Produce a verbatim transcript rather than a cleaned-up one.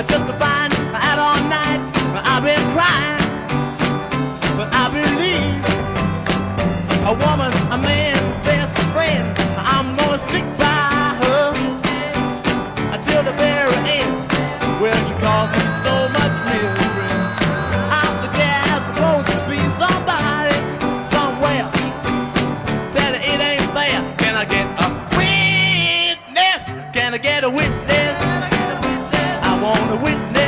just to find out all night. I've been crying, but I believe a woman's a man's best friend. I'm gonna stick by her until the very end. Well, she caused me so much misery. I'm the guy supposed to be somebody somewhere. Tell her it ain't there. Can I get a witness? Can I get a witness? I want a witness.